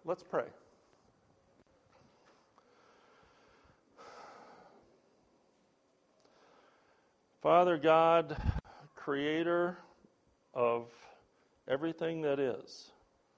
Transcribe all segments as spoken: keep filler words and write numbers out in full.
Let's pray. Father God, creator of everything that is,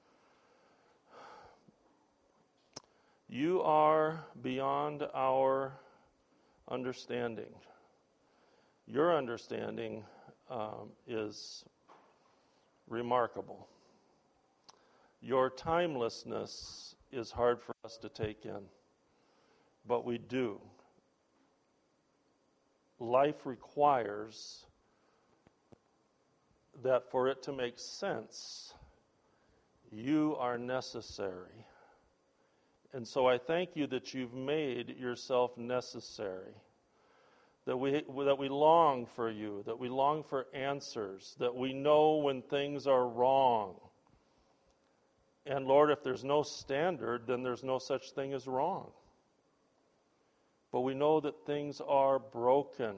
you are beyond our understanding. Your understanding um, is remarkable. Your timelessness is hard for us to take in, but we do. Life requires that for it to make sense, you are necessary. And so I thank you that you've made yourself necessary, that we that we long for you, that we long for answers, that we know when things are wrong. And Lord, if there's no standard, then there's no such thing as wrong. But we know that things are broken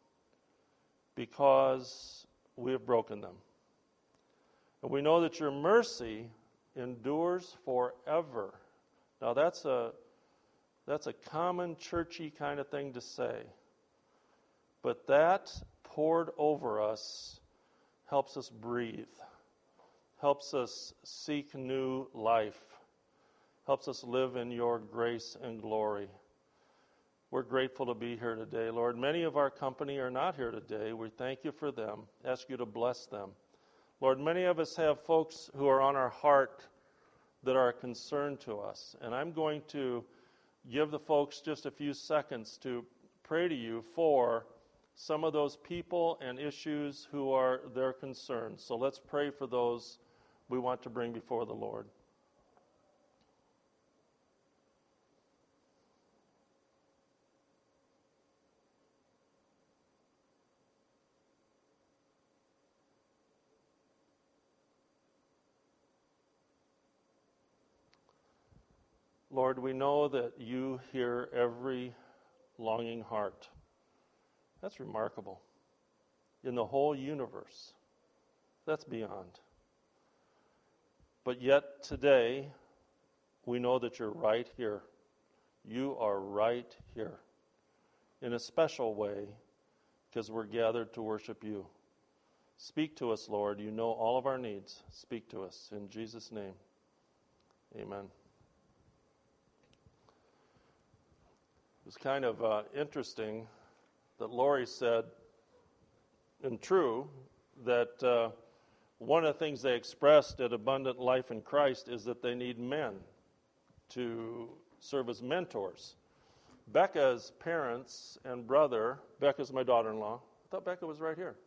because we have broken them. And we know that your mercy endures forever. Now that's a that's a common churchy kind of thing to say. But that poured over us helps us breathe, helps us seek new life, helps us live in your grace and glory. We're grateful to be here today, Lord. Many of our company are not here today. We thank you for them. Ask you to bless them. Lord, many of us have folks who are on our heart that are a concern to us. And I'm going to give the folks just a few seconds to pray to you for some of those people and issues who are their concerns. So let's pray for those we want to bring before the Lord. Lord, we know that you hear every longing heart. That's remarkable. In the whole universe, that's beyond. But yet today, we know that you're right here. You are right here in a special way because we're gathered to worship you. Speak to us, Lord. You know all of our needs. Speak to us. In Jesus' name, amen. It was kind of uh, interesting that Lori said, and true, that uh, one of the things they expressed at Abundant Life in Christ is that they need men to serve as mentors. Becca's parents and brother, Becca's my daughter-in-law. I thought Becca was right here.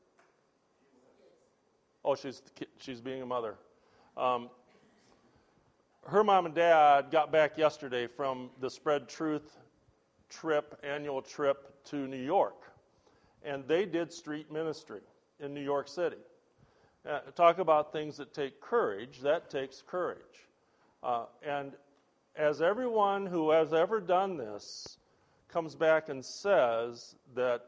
Oh, she's she's being a mother. Um, her mom and dad got back yesterday from the Spread Truth trip, annual trip to New York. And they did street ministry in New York City. Uh, talk about things that take courage. That takes courage. Uh, and as everyone who has ever done this comes back and says that,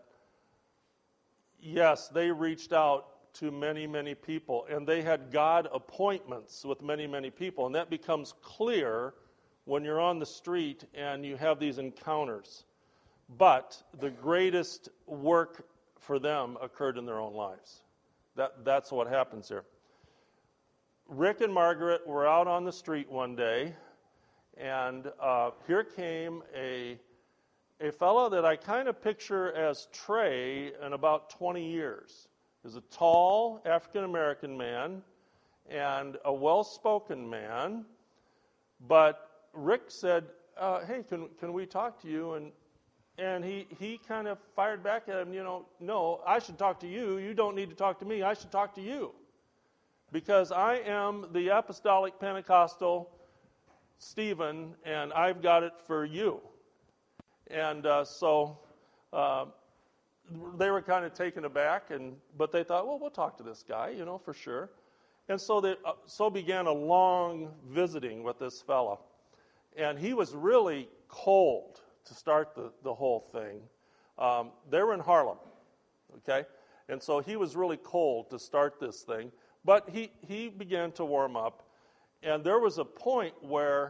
yes, they reached out to many, many people, and they had God appointments with many, many people. And that becomes clear when you're on the street and you have these encounters. But the greatest work for them occurred in their own lives. That, that's what happens here. Rick and Margaret were out on the street one day, and uh, here came a, a fellow that I kind of picture as Trey in about twenty years. He's a tall African-American man and a well-spoken man, but Rick said, uh, hey, can can we talk to you? And and he, he kind of fired back at him, you know, no, I should talk to you. You don't need to talk to me. I should talk to you. Because I am the apostolic Pentecostal Stephen, and I've got it for you. And uh, so uh, they were kind of taken aback, and but they thought, well, we'll talk to this guy, you know, for sure. And so they uh, so began a long visiting with this fella. And he was really cold to start the, the whole thing. Um, they were in Harlem, okay? And so he was really cold to start this thing. But he, he began to warm up. And there was a point where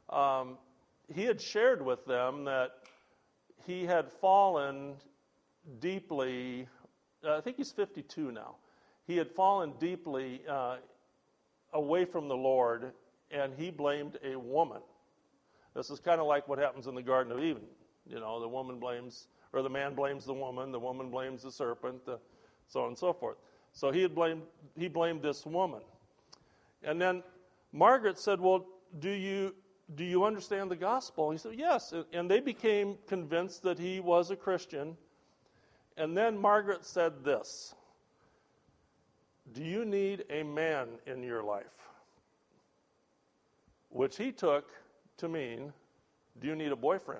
um, he had shared with them that he had fallen deeply. Uh, I think he's fifty-two now. He had fallen deeply uh, away from the Lord, and he blamed a woman. This is kind of like what happens in the Garden of Eden. You know, the woman blames, or the man blames the woman, the woman blames the serpent, the, so on and so forth. So he had blamed, he blamed this woman. And then Margaret said, well, do you do you understand the gospel? He said, yes. And they became convinced that he was a Christian. And then Margaret said this, do you need a man in your life? Which he took to mean, do you need a boyfriend?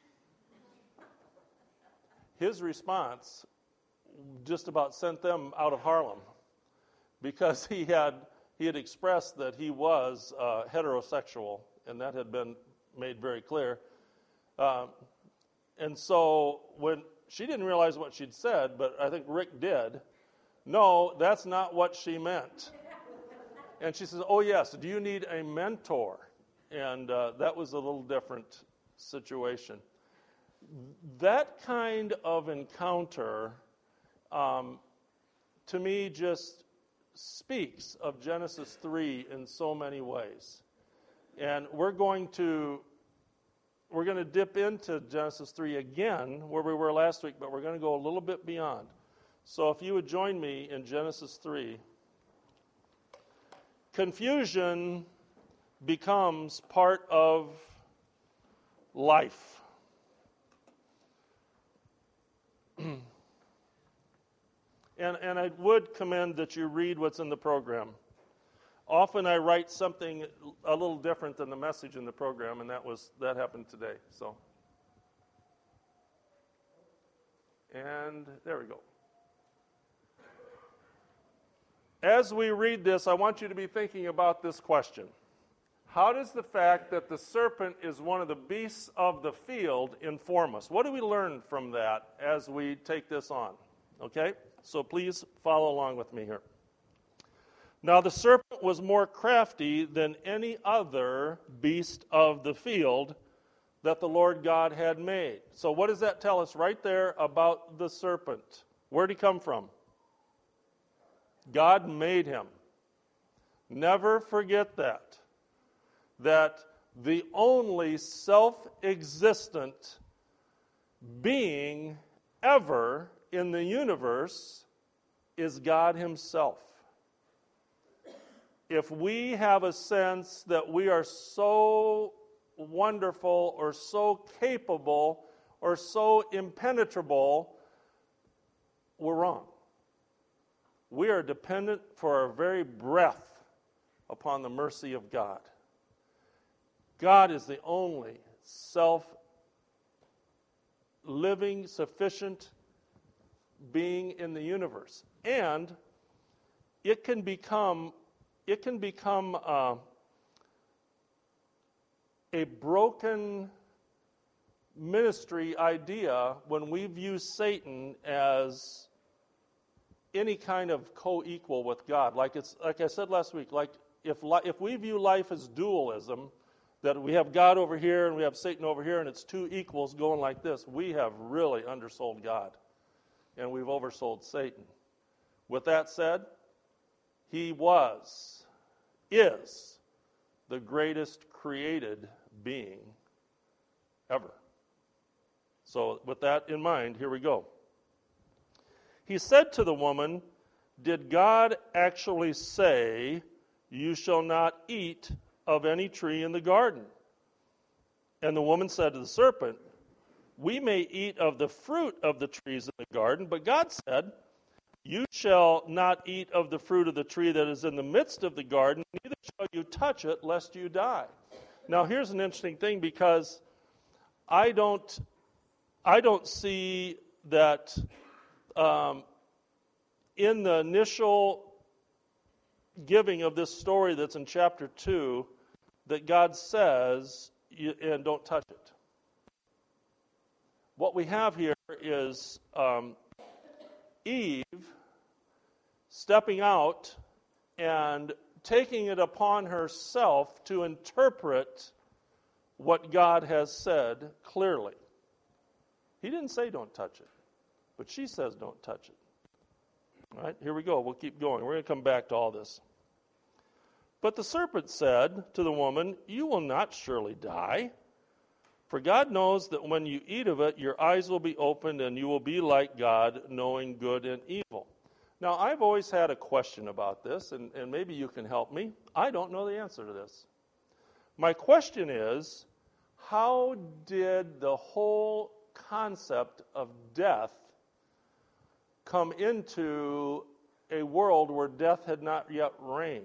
His response just about sent them out of Harlem, because he had he had expressed that he was uh, heterosexual, and that had been made very clear. Uh, and so when she didn't realize what she'd said, but I think Rick did, no, that's not what she meant. And she says, oh yes, do you need a mentor? And uh, that was a little different situation. That kind of encounter, um, to me, just speaks of Genesis three in so many ways. And we're going to we're going to dip into Genesis three again, where we were last week, but we're going to go a little bit beyond. So if you would join me in Genesis three. Confusion becomes part of life. And, and I would commend that you read what's in the program. Often I write something a little different than the message in the program, and that was that happened today. So, and there we go. As we read this, I want you to be thinking about this question. How does the fact that the serpent is one of the beasts of the field inform us? What do we learn from that as we take this on? Okay? So please follow along with me here. Now the serpent was more crafty than any other beast of the field that the Lord God had made. So what does that tell us right there about the serpent? Where did he come from? God made him. Never forget that. That the only self-existent being ever in the universe is God himself. If we have a sense that we are so wonderful or so capable or so impenetrable, we're wrong. We are dependent for our very breath upon the mercy of God. God is the only self-living, sufficient being in the universe. And it can become, it can become uh, a broken ministry idea when we view Satan as any kind of co-equal with God. Like it's like I said last week, like if li- if we view life as dualism, that we have God over here and we have Satan over here and it's two equals going like this, we have really undersold God and we've oversold Satan. With that said, he was, is the greatest created being ever. So with that in mind, here we go. He said to the woman, did God actually say, you shall not eat of any tree in the garden? And the woman said to the serpent, we may eat of the fruit of the trees in the garden, but God said, you shall not eat of the fruit of the tree that is in the midst of the garden, neither shall you touch it, lest you die. Now here's an interesting thing, because I don't, I don't see that um, in the initial giving of this story that's in chapter two, that God says, and don't touch it. What we have here is um, Eve stepping out and taking it upon herself to interpret what God has said clearly. He didn't say don't touch it, but she says don't touch it. All right, here we go. We'll keep going. We're going to come back to all this. But the serpent said to the woman, you will not surely die. For God knows that when you eat of it, your eyes will be opened and you will be like God, knowing good and evil. Now, I've always had a question about this, and, and maybe you can help me. I don't know the answer to this. My question is, how did the whole concept of death come into a world where death had not yet reigned?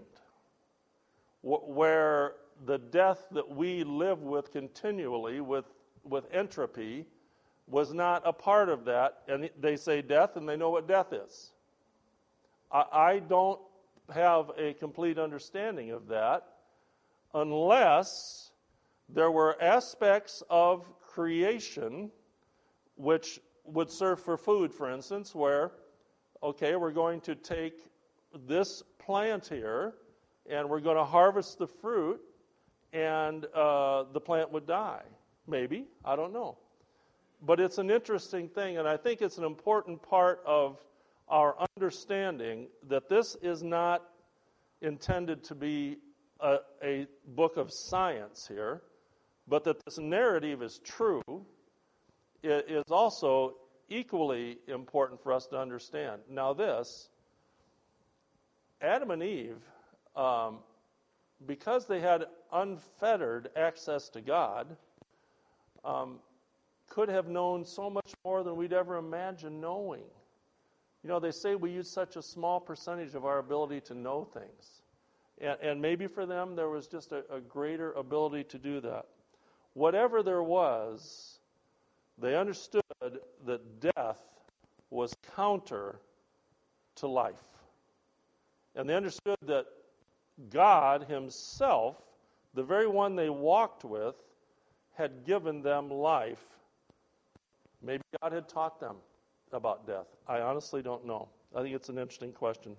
Where the death that we live with continually, with, with entropy, was not a part of that. And they say death, and they know what death is. I, I don't have a complete understanding of that unless there were aspects of creation which would serve for food, for instance, where, okay, we're going to take this plant here, and we're going to harvest the fruit, and uh, the plant would die. Maybe. I don't know. But it's an interesting thing, and I think it's an important part of our understanding that this is not intended to be a, a book of science here, but that this narrative is true. It is also equally important for us to understand. Now this, Adam and Eve, Um, because they had unfettered access to God, um, could have known so much more than we'd ever imagine knowing. You know, they say we use such a small percentage of our ability to know things. And, and maybe for them there was just a, a greater ability to do that. Whatever there was, they understood that death was counter to life. And they understood that God himself, the very one they walked with, had given them life. Maybe God had taught them about death. I honestly don't know. I think it's an interesting question.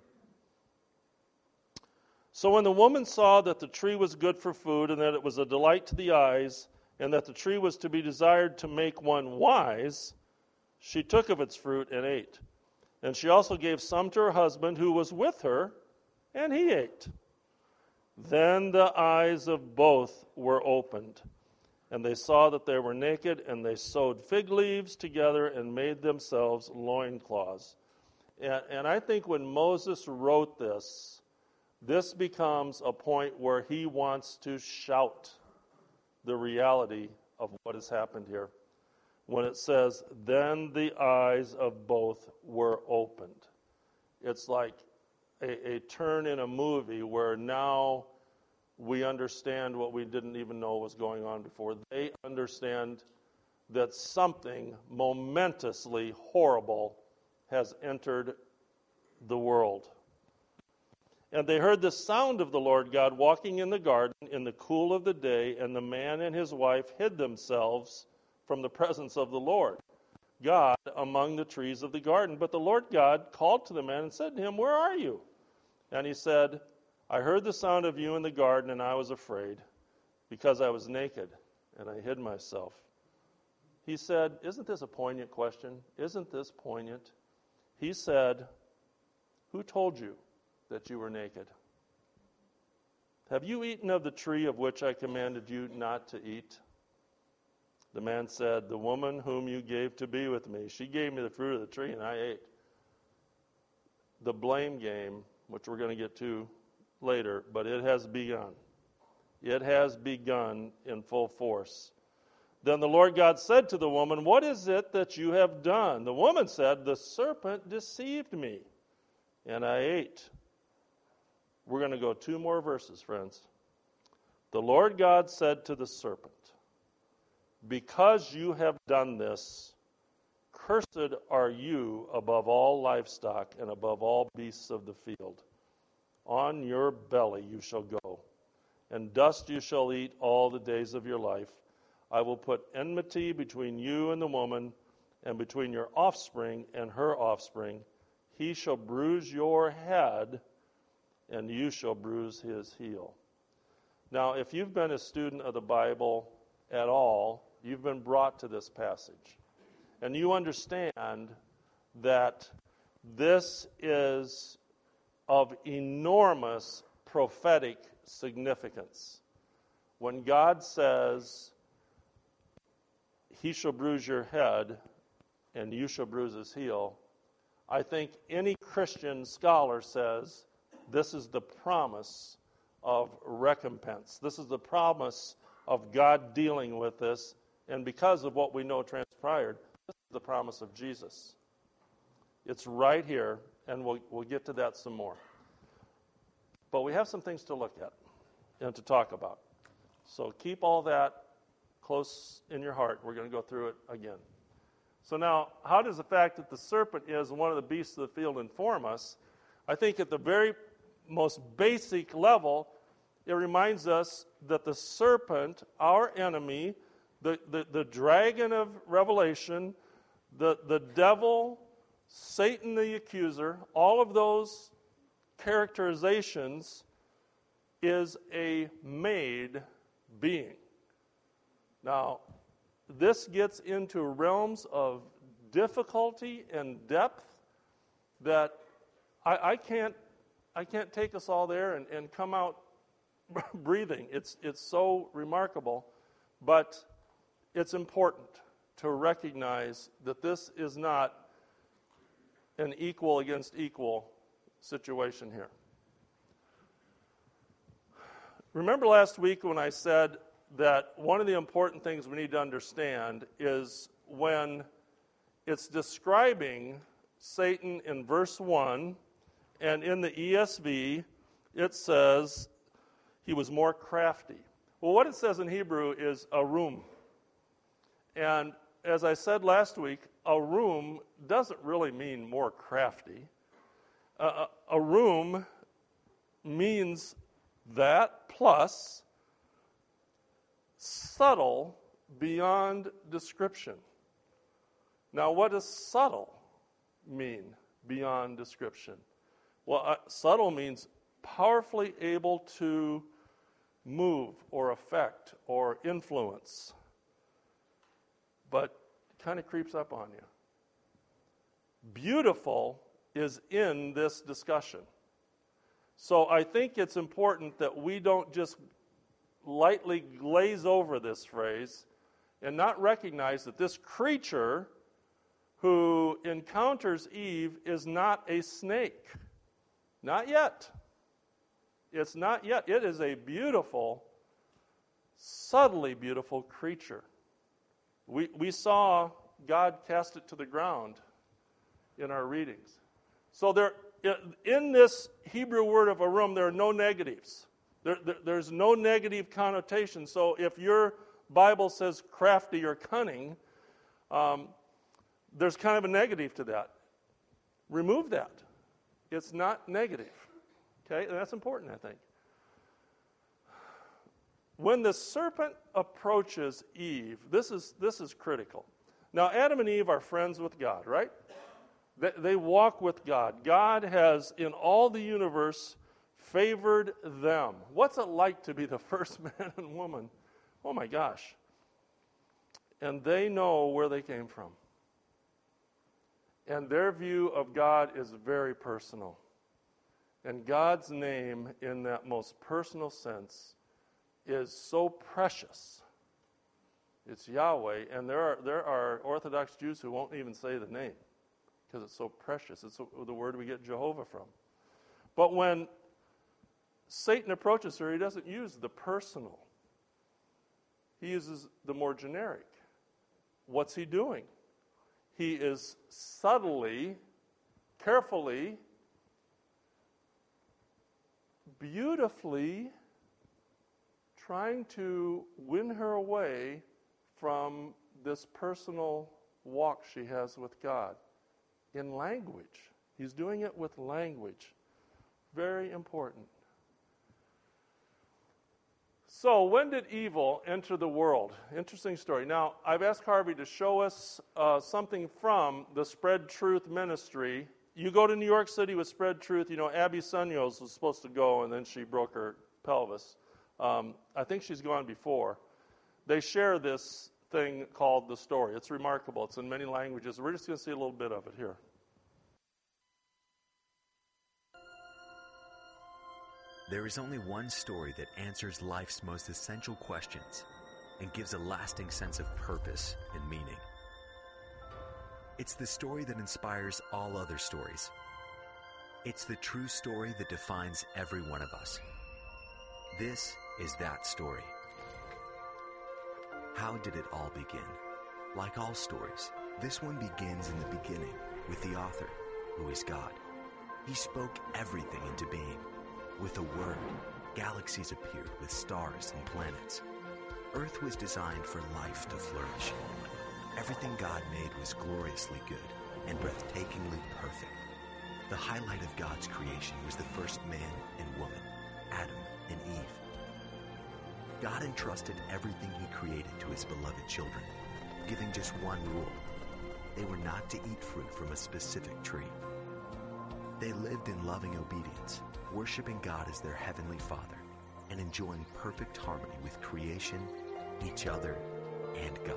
So when the woman saw that the tree was good for food, and that it was a delight to the eyes, and that the tree was to be desired to make one wise, she took of its fruit and ate. And she also gave some to her husband who was with her, and he ate. Then the eyes of both were opened, and they saw that they were naked, and they sewed fig leaves together and made themselves loincloths. And, and I think when Moses wrote this, this becomes a point where he wants to shout the reality of what has happened here. When it says, then the eyes of both were opened. It's like a, a turn in a movie where now we understand what we didn't even know was going on before. They understand that something momentously horrible has entered the world. And they heard the sound of the Lord God walking in the garden in the cool of the day, and the man and his wife hid themselves from the presence of the Lord God among the trees of the garden. But the Lord God called to the man and said to him, where are you? And he said, I heard the sound of you in the garden, and I was afraid, because I was naked, and I hid myself. He said, isn't this a poignant question? Isn't this poignant? He said, who told you that you were naked? Have you eaten of the tree of which I commanded you not to eat? The man said, the woman whom you gave to be with me, she gave me the fruit of the tree, and I ate. The blame game, which we're going to get to later, but it has begun. It has begun in full force. Then the Lord God said to the woman, what is it that you have done? The woman said, the serpent deceived me, and I ate. We're going to go two more verses, friends. The Lord God said to the serpent, because you have done this, cursed are you above all livestock and above all beasts of the field. On your belly you shall go, and dust you shall eat all the days of your life. I will put enmity between you and the woman, and between your offspring and her offspring. He shall bruise your head, and you shall bruise his heel. Now, if you've been a student of the Bible at all, you've been brought to this passage. And you understand that this is of enormous prophetic significance. When God says, he shall bruise your head and you shall bruise his heel, I think any Christian scholar says this is the promise of recompense. This is the promise of God dealing with this, and because of what we know transpired, this is the promise of Jesus. It's right here, and we'll, we'll get to that some more. But we have some things to look at and to talk about. So keep all that close in your heart. We're going to go through it again. So now, how does the fact that the serpent is one of the beasts of the field inform us? I think at the very most basic level, it reminds us that the serpent, our enemy, the, the, the dragon of Revelation, the, the devil, Satan the accuser, all of those characterizations is a made being. Now, this gets into realms of difficulty and depth that I, I can't I can't take us all there and, and come out breathing. It's it's so remarkable, but it's important to recognize that this is not an equal against equal situation here. Remember last week when I said that one of the important things we need to understand is when it's describing Satan in verse one, and in the E S V, it says he was more crafty. Well, what it says in Hebrew is arum. And as I said last week, arum doesn't really mean more crafty. Uh, arum means that plus subtle beyond description. Now, what does subtle mean beyond description? Well, uh, subtle means powerfully able to move or affect or influence, but kind of creeps up on you. Beautiful is in this discussion. So I think it's important that we don't just lightly glaze over this phrase and not recognize that this creature who encounters Eve is not a snake. Not yet. It's not yet. It is a beautiful, subtly beautiful creature. We, we saw God cast it to the ground in our readings. So there, in this Hebrew word of arum, there are no negatives. There, there, there's no negative connotation. So if your Bible says crafty or cunning, um, there's kind of a negative to that. Remove that. It's not negative. Okay, and that's important, I think. When the serpent approaches Eve, this is this is critical. Now, Adam and Eve are friends with God, right? They, they walk with God. God has, in all the universe, favored them. What's it like to be the first man and woman? Oh my gosh. And they know where they came from. And their view of God is very personal. And God's name, in that most personal sense, is so precious. It's Yahweh, and there are there are Orthodox Jews who won't even say the name because it's so precious. It's the word we get Jehovah from. But when Satan approaches her, he doesn't use the personal. He uses the more generic. What's he doing? He is subtly, carefully, beautifully trying to win her away from this personal walk she has with God in language. He's doing it with language. Very important. So, when did evil enter the world? Interesting story. Now, I've asked Harvey to show us uh, something from the Spread Truth ministry. You go to New York City with Spread Truth. You know, Abby Sunyos was supposed to go, and then she broke her pelvis. Um, I think she's gone before. they share this thing called the story. It's remarkable. It's in many languages. We're just going to see a little bit of it here. There is only one story that answers life's most essential questions and gives a lasting sense of purpose and meaning. It's the story that inspires all other stories. It's the true story that defines every one of us. This is that story. How did it all begin? Like all stories, this one begins in the beginning with the author, who is God. He spoke everything into being. With a word, galaxies appeared with stars and planets. Earth was designed for life to flourish. Everything God made was gloriously good and breathtakingly perfect. The highlight of God's creation was the first man and woman, Adam and Eve. God entrusted everything he created to his beloved children, giving just one rule. They were not to eat fruit from a specific tree. They lived in loving obedience, worshiping God as their heavenly Father, and enjoying perfect harmony with creation, each other, and God.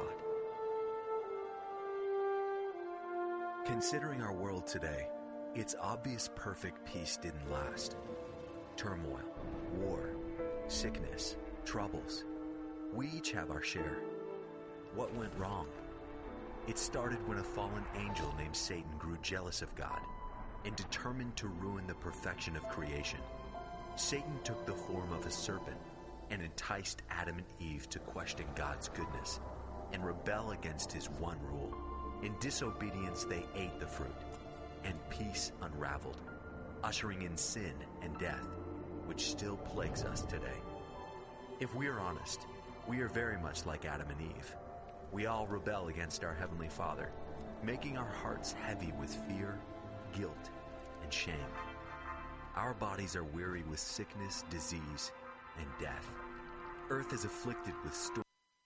Considering our world today, it's obvious perfect peace didn't last. Turmoil, war, sickness, troubles. We each have our share. What went wrong? It started when a fallen angel named Satan grew jealous of God and determined to ruin the perfection of creation. Satan took the form of a serpent and enticed Adam and Eve to question God's goodness and rebel against his one rule. In disobedience, they ate the fruit, and peace unraveled, ushering in sin and death, which still plagues us today. If we are honest, we are very much like Adam and Eve. We all rebel against our Heavenly Father, making our hearts heavy with fear, guilt, and shame. Our bodies are weary with sickness, disease, and death. Earth is afflicted with storms.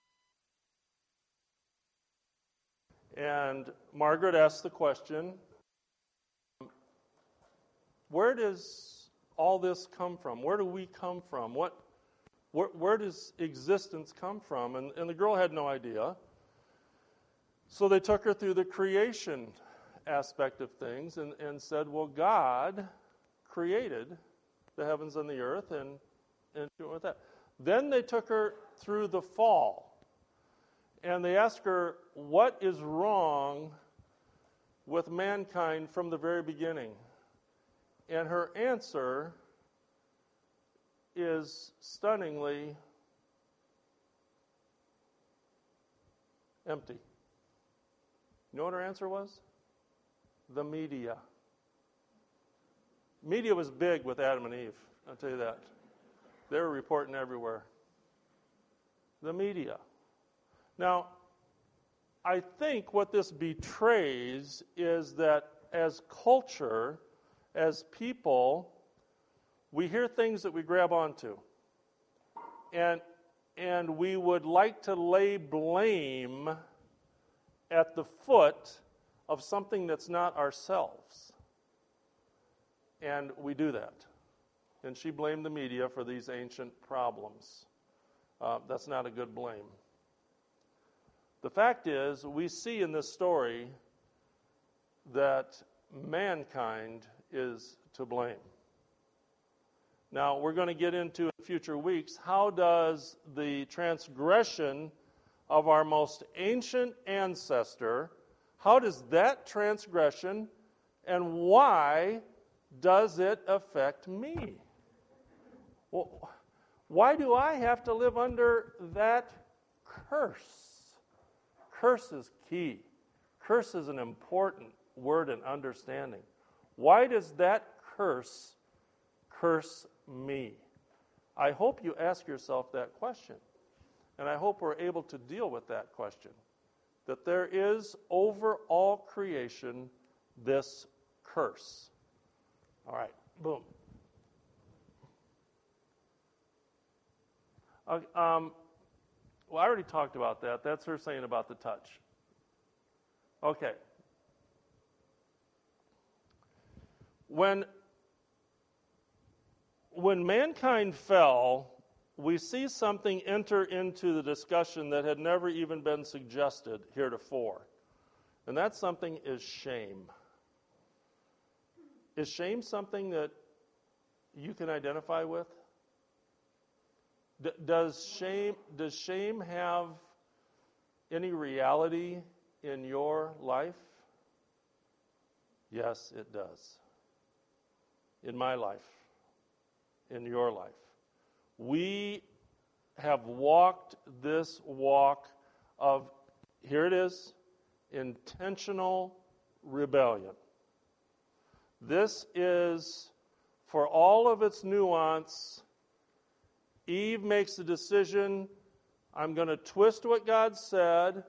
And Margaret asked the question, where does all this come from? Where do we come from? What, where, where does existence come from? And, and the girl had no idea. So they took her through the creation aspect of things and, and said, well, God created the heavens and the earth, and, and with that. Then they took her through the fall. And they asked her, what is wrong with mankind from the very beginning? And her answer is stunningly empty. You know what her answer was? The media. Media was big with Adam and Eve, I'll tell you that. They were reporting everywhere. The media. Now, I think what this betrays is that as culture, as people, we hear things that we grab onto. And, and we would like to lay blame at the foot of something that's not ourselves. And we do that. And she blamed the media for these ancient problems. Uh, that's not a good blame. The fact is, we see in this story that mankind is to blame. Now, we're going to get into in future weeks, how does the transgression of our most ancient ancestor, how does that transgression and why does it affect me? Well, why do I have to live under that curse? Curse is key. Curse is an important word in understanding. Why does that curse curse me? I hope you ask yourself that question. And I hope we're able to deal with that question. That there is over all creation this curse. All right, boom. Uh, um, well, I already talked about that. That's her saying about the touch. Okay. When, when mankind fell, we see something enter into the discussion that had never even been suggested heretofore. And that something is shame. Is shame something that you can identify with? D- does shame does shame have any reality in your life? Yes, it does. In my life, in your life. We have walked this walk of, here it is, intentional rebellion. This is, for all of its nuance, Eve makes the decision, I'm going to twist what God said.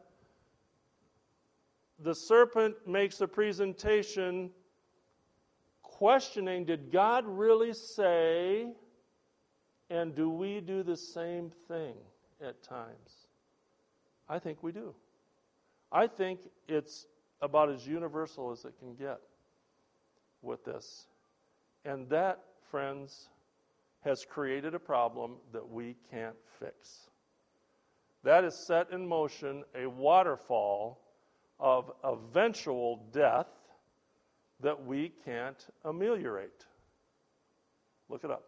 The serpent makes a presentation questioning, did God really say? And do we do the same thing at times? I think we do. I think it's about as universal as it can get with this. And that, friends, has created a problem that we can't fix. That has set in motion a waterfall of eventual death that we can't ameliorate. Look it up.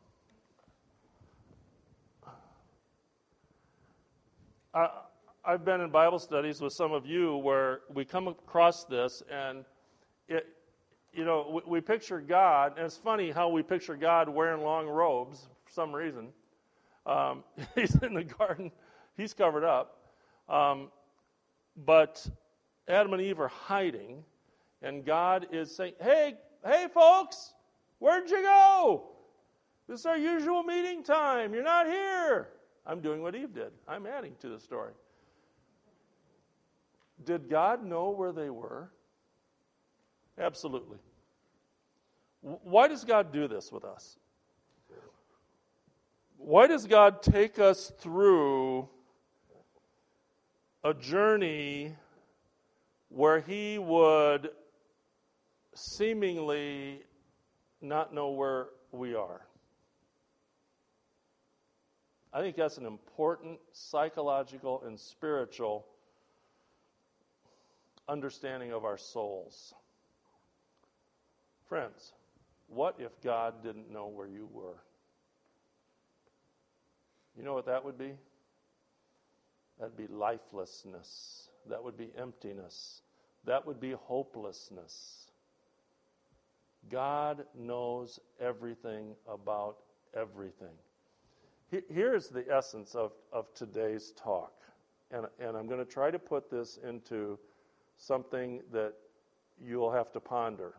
I, I've been in Bible studies with some of you where we come across this, and it, you know, we, we picture God, and it's funny how we picture God wearing long robes for some reason. Um, he's in the garden, he's covered up, um, but Adam and Eve are hiding, and God is saying, "Hey, hey, folks, where'd you go? This is our usual meeting time. You're not here." I'm doing what Eve did. I'm adding to the story. Did God know where they were? Absolutely. Why does God do this with us? Why does God take us through a journey where He would seemingly not know where we are? I think that's an important psychological and spiritual understanding of our souls. Friends, what if God didn't know where you were? You know what that would be? That'd be lifelessness. That would be emptiness. That would be hopelessness. God knows everything about everything. Here's the essence of, of today's talk. And, and I'm going to try to put this into something that you'll have to ponder.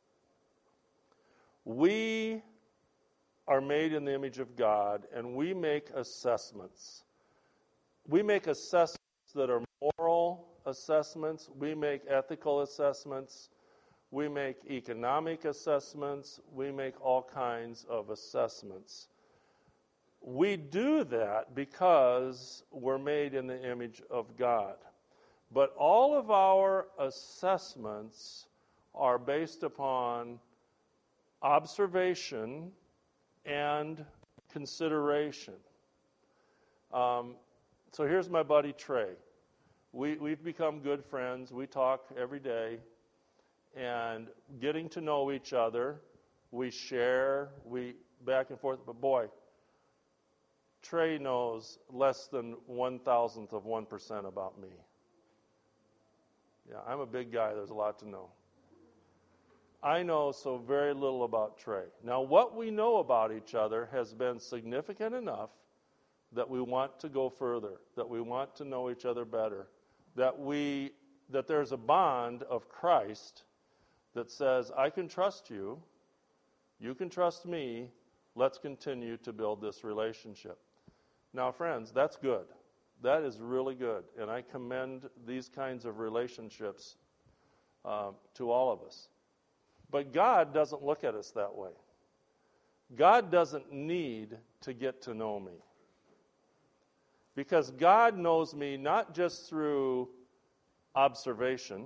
We are made in the image of God, and we make assessments. We make assessments that are moral assessments. We make ethical assessments. We make economic assessments. We make all kinds of assessments. We do that because we're made in the image of God. But all of our assessments are based upon observation and consideration. Um, so here's my buddy Trey. We, we've become good friends. We talk every day. And getting to know each other, we share, we back and forth. But boy, Trey knows less than one thousandth of one percent about me. Yeah, I'm a big guy. There's a lot to know. I know so very little about Trey. Now, what we know about each other has been significant enough that we want to go further, that we want to know each other better, that we that there's a bond of Christ that says, I can trust you, you can trust me, let's continue to build this relationship. Now, friends, that's good. That is really good. And I commend these kinds of relationships uh, to all of us. But God doesn't look at us that way. God doesn't need to get to know me. Because God knows me not just through observation.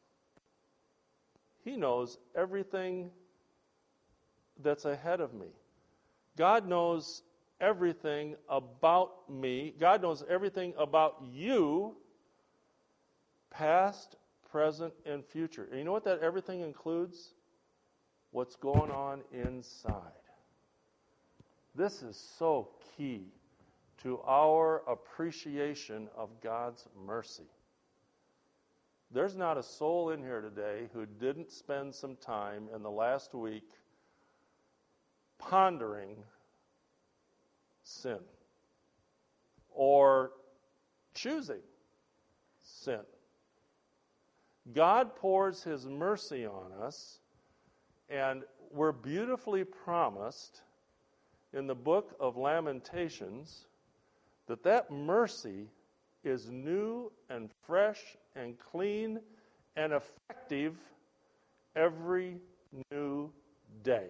He knows everything that's ahead of me. God knows everything about me. God knows everything about you, past, present, and future. And you know what that everything includes? What's going on inside. This is so key to our appreciation of God's mercy. There's not a soul in here today who didn't spend some time in the last week pondering sin or choosing sin. God pours His mercy on us, and we're beautifully promised in the book of Lamentations that that mercy is new and fresh and clean and effective every new day.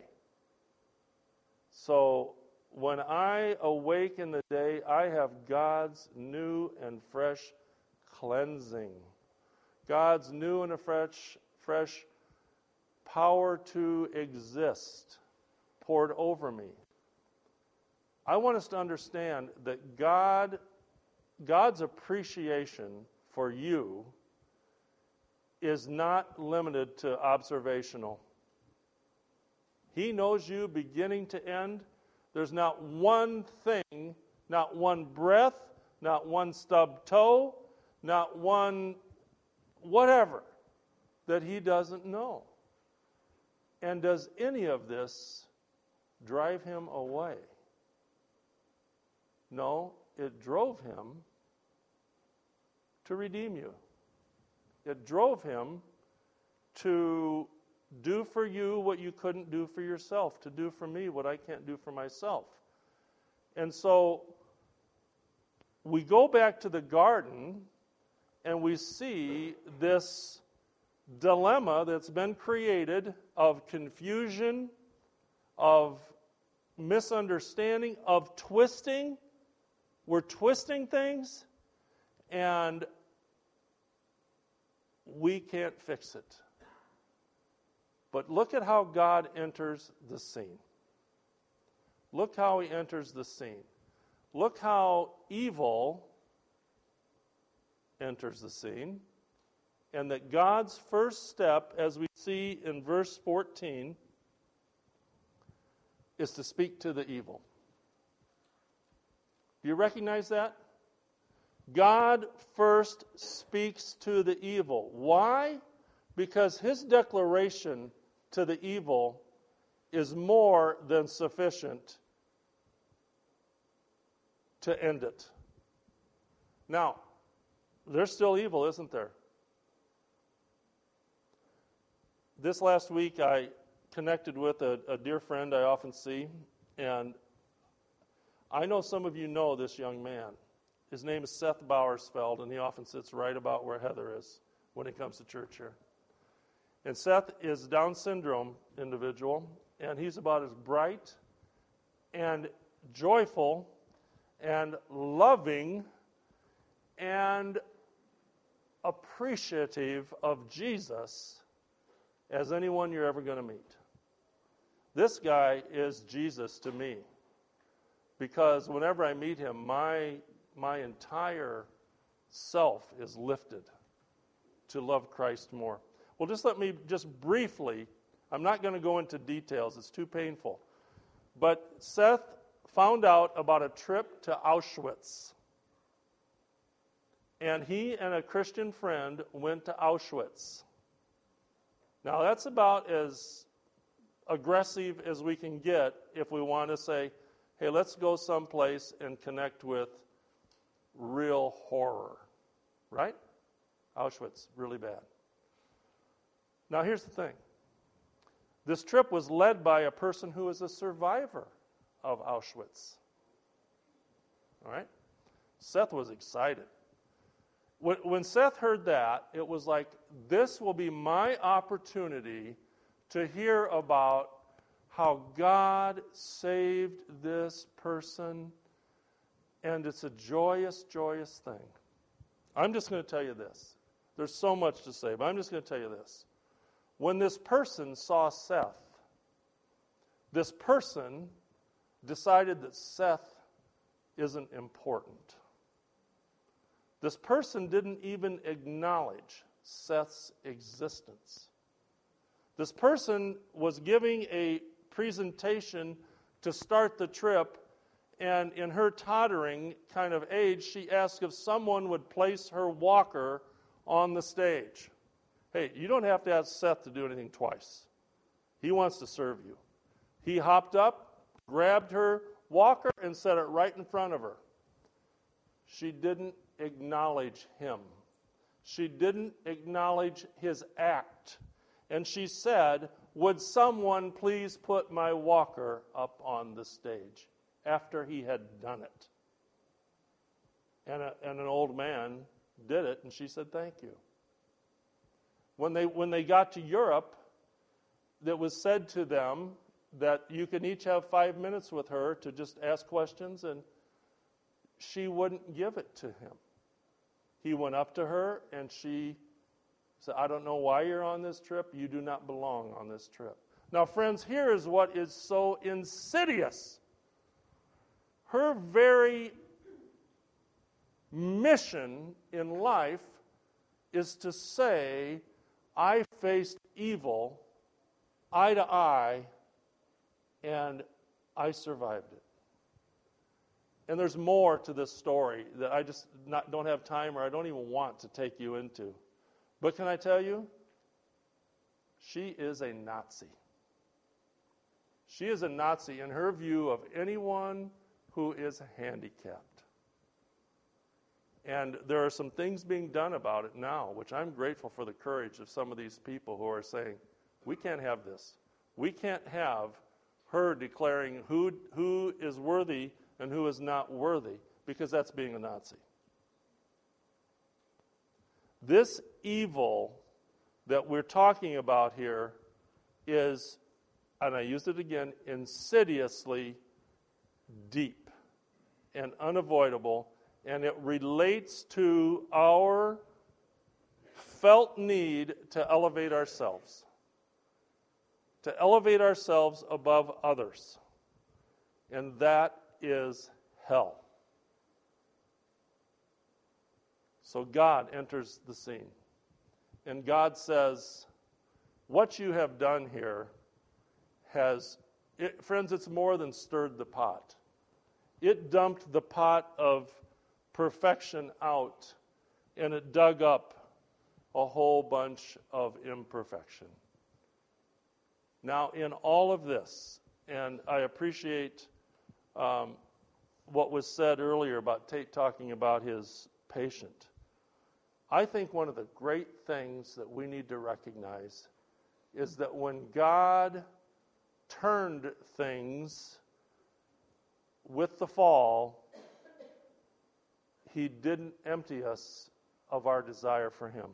So when I awake in the day, I have God's new and fresh cleansing. God's new and fresh, fresh power to exist poured over me. I want us to understand that God, God's appreciation for you is not limited to observational. He knows you beginning to end. There's not one thing, not one breath, not one stub toe, not one whatever that He doesn't know. And does any of this drive Him away? No, it drove Him to redeem you. It drove Him to do for you what you couldn't do for yourself, to do for me what I can't do for myself. And so we go back to the garden and we see this dilemma that's been created of confusion, of misunderstanding, of twisting. We're twisting things, and we can't fix it. But look at how God enters the scene. Look how He enters the scene. Look how evil enters the scene. And that God's first step, as we see in verse fourteen, is to speak to the evil. Do you recognize that? God first speaks to the evil. Why? Because His declaration to the evil is more than sufficient to end it. Now, there's still evil, isn't there? This last week I connected with a, a dear friend I often see, and I know some of you know this young man. His name is Seth Bowersfeld, and he often sits right about where Heather is when it comes to church here. And Seth is a Down syndrome individual, and he's about as bright and joyful and loving and appreciative of Jesus as anyone you're ever going to meet. This guy is Jesus to me, because whenever I meet him, my my entire self is lifted to love Christ more. Well, just let me just briefly, I'm not going to go into details, it's too painful. But Seth found out about a trip to Auschwitz. And he and a Christian friend went to Auschwitz. Now, that's about as aggressive as we can get if we want to say, hey, let's go someplace and connect with real horror. Right? Auschwitz, really bad. Now, here's the thing. This trip was led by a person who is a survivor of Auschwitz. All right? Seth was excited. When, when Seth heard that, it was like, this will be my opportunity to hear about how God saved this person, and it's a joyous, joyous thing. I'm just going to tell you this. There's so much to say, but I'm just going to tell you this. When this person saw Seth, this person decided that Seth isn't important. This person didn't even acknowledge Seth's existence. This person was giving a presentation to start the trip, and in her tottering kind of age, she asked if someone would place her walker on the stage. Hey, you don't have to ask Seth to do anything twice. He wants to serve you. He hopped up, grabbed her walker, and set it right in front of her. She didn't acknowledge him. She didn't acknowledge his act. And she said, "Would someone please put my walker up on the stage?" After he had done it. And, a, and an old man did it, and she said, "Thank you." When they, when they got to Europe, it was said to them that you can each have five minutes with her to just ask questions, and she wouldn't give it to him. He went up to her, and she said, "I don't know why you're on this trip. You do not belong on this trip." Now, friends, here is what is so insidious. Her very mission in life is to say, "I faced evil eye to eye, and I survived it." And there's more to this story that I just not, don't have time, or I don't even want to take you into. But can I tell you? She is a Nazi. She is a Nazi in her view of anyone who is handicapped. And there are some things being done about it now, which I'm grateful for the courage of some of these people who are saying, we can't have this. We can't have her declaring who, who is worthy and who is not worthy, because that's being a Nazi. This evil that we're talking about here is, and I used it again, insidiously deep and unavoidable, and it relates to our felt need to elevate ourselves, to elevate ourselves above others, and that is hell. So God enters the scene, and God says, what you have done here has, it, friends, it's more than stirred the pot. It dumped the pot of perfection out, and it dug up a whole bunch of imperfection. Now, in all of this, and I appreciate um, what was said earlier about Tate talking about his patient, I think one of the great things that we need to recognize is that when God turned things with the fall, He didn't empty us of our desire for Him.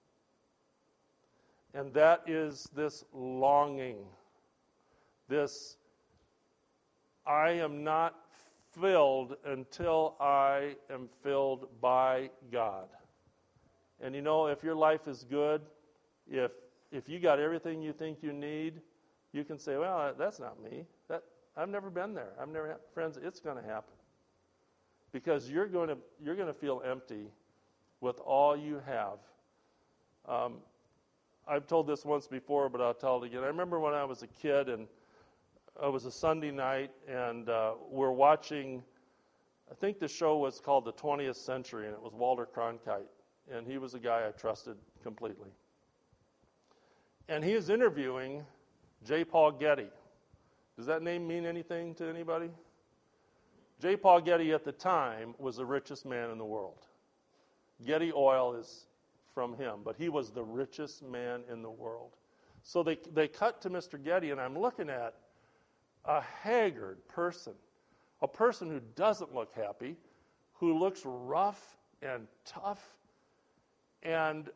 And that is this longing, this, I am not filled until I am filled by God. And you know, if your life is good, if if you got everything you think you need, you can say, well, that's not me. That I've never been there. I've never had, friends, it's going to happen. Because you're going to you're going to feel empty with all you have. Um, I've told this once before, but I'll tell it again. I remember when I was a kid, and it was a Sunday night, and uh, we're watching, I think the show was called The twentieth Century, and it was Walter Cronkite, and he was a guy I trusted completely. And he is interviewing J. Paul Getty. Does that name mean anything to anybody? J. Paul Getty at the time was the richest man in the world. Getty Oil is from him, but he was the richest man in the world. So they they cut to Mister Getty, and I'm looking at a haggard person, a person who doesn't look happy, who looks rough and tough. And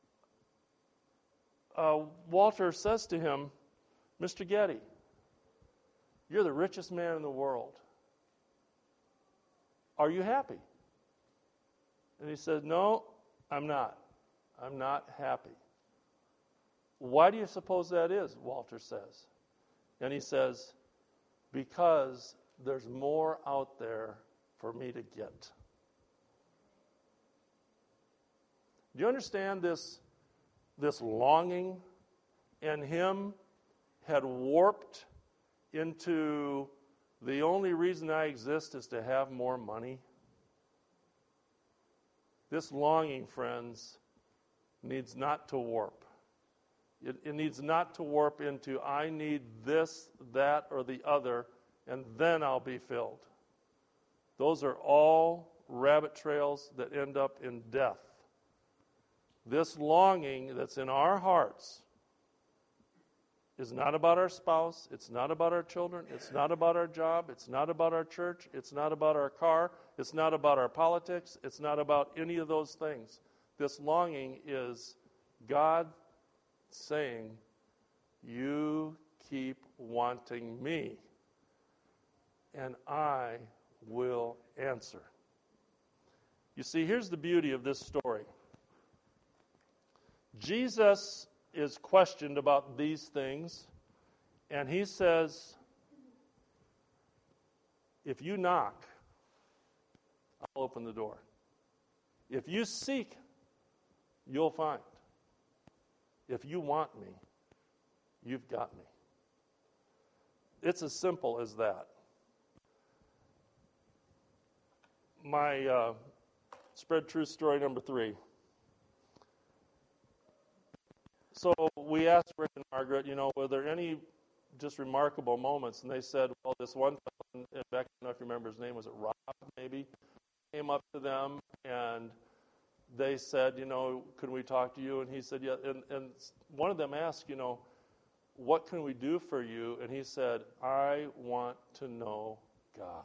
uh, Walter says to him, Mister Getty, you're the richest man in the world. Are you happy? And he said, no, I'm not. I'm not happy. Why do you suppose that is? Walter says. And he says, because there's more out there for me to get. Do you understand this, this longing in him had warped into the only reason I exist is to have more money? This longing, friends, needs not to warp. It, it needs not to warp into, I need this, that, or the other, and then I'll be filled. Those are all rabbit trails that end up in death. This longing that's in our hearts is not about our spouse, it's not about our children, it's not about our job, it's not about our church, it's not about our car, it's not about our politics, it's not about any of those things. This longing is God saying, you keep wanting me, and I will answer. You see, here's the beauty of this story. Jesus is questioned about these things, and he says, if you knock, I'll open the door. If you seek, you'll find. If you want me, you've got me. It's as simple as that. My uh, spread truth story number three. So we asked Rick and Margaret, you know, were there any just remarkable moments? And they said, well, this one fellow, and Beck, I don't know if you remember his name, was it Rob, maybe? Came up to them, and they said, you know, could we talk to you? And he said, yeah. And, and one of them asked, you know, what can we do for you? And he said, I want to know God.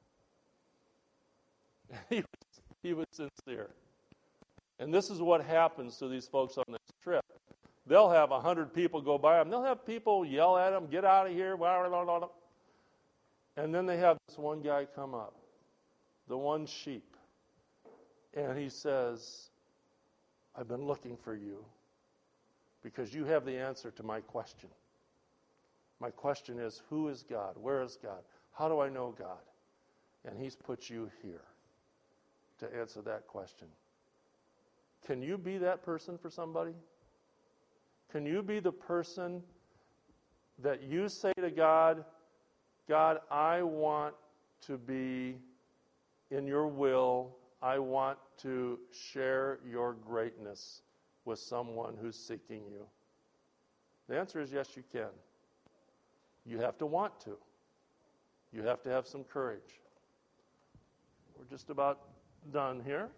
he, was, he was sincere. And this is what happens to these folks on this trip. They'll have a hundred people go by them. They'll have people yell at them, get out of here, blah, blah, blah, blah. And then they have this one guy come up, the one sheep. And he says, I've been looking for you because you have the answer to my question. My question is, who is God? Where is God? How do I know God? And he's put you here to answer that question. Can you be that person for somebody? Can you be the person that you say to God, God, I want to be in your will. I want to share your greatness with someone who's seeking you? The answer is yes, you can. You have to want to. You have to have some courage. We're just about done here.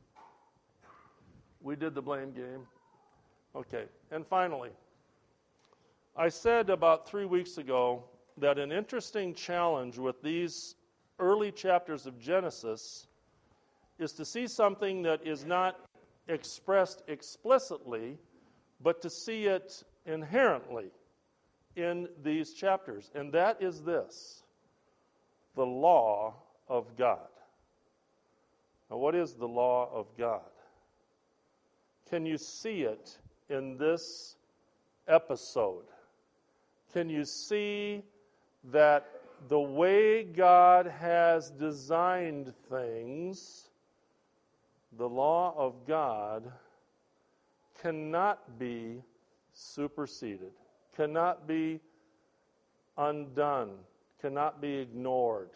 We did the blame game. Okay, and finally, I said about three weeks ago that an interesting challenge with these early chapters of Genesis is to see something that is not expressed explicitly, but to see it inherently in these chapters. And that is this: the law of God. Now, what is the law of God? Can you see it in this episode? Can you see that the way God has designed things, the law of God cannot be superseded, cannot be undone, cannot be ignored?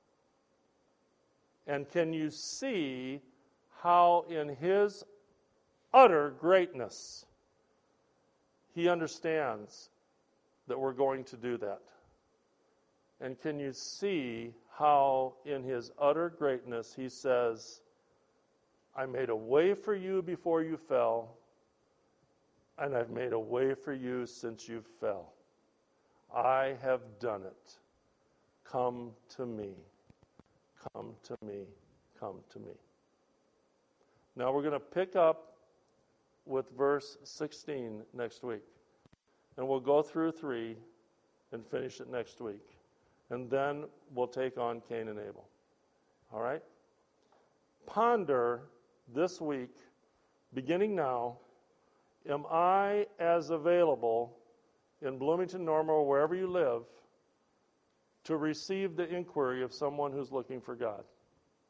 And can you see how in his utter greatness he understands that we're going to do that? And can you see how in his utter greatness he says, I made a way for you before you fell, and I've made a way for you since you fell. I have done it. Come to me. Come to me. Come to me. Now we're going to pick up with verse sixteen next week. And we'll go through three and finish it next week. And then we'll take on Cain and Abel. All right? Ponder this week, beginning now, am I as available in Bloomington, Normal, or wherever you live, to receive the inquiry of someone who's looking for God?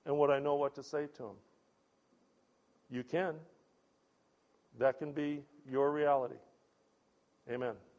And would I know what to say to him? You can. That can be your reality. Amen.